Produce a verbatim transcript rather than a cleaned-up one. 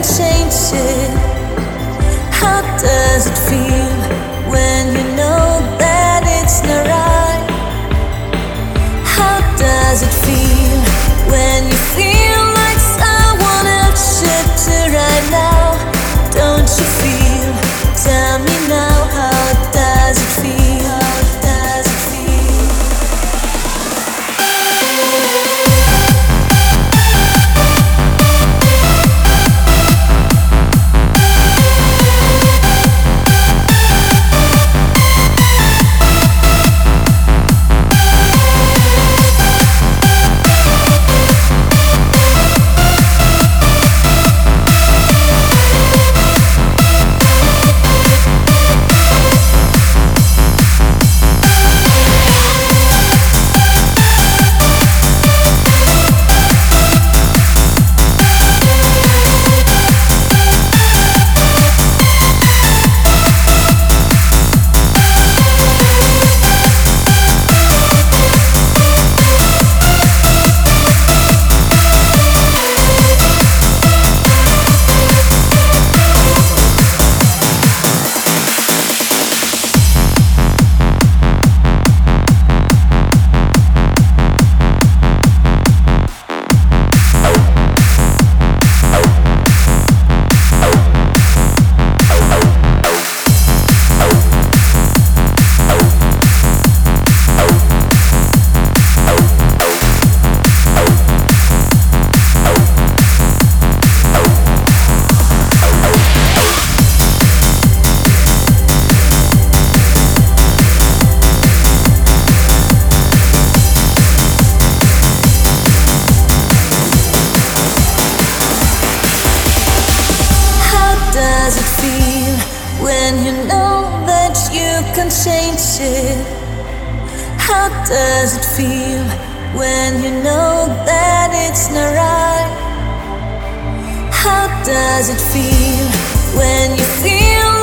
change it? How does it feel when you know that it's not right? How does it feel when you feel like someone else should do right now? Don't you feel? Tell me now, how does it feel? How does it feel? Does it feel when you know that you can change it? How does it feel when you know that it's not right? How does it feel when you feel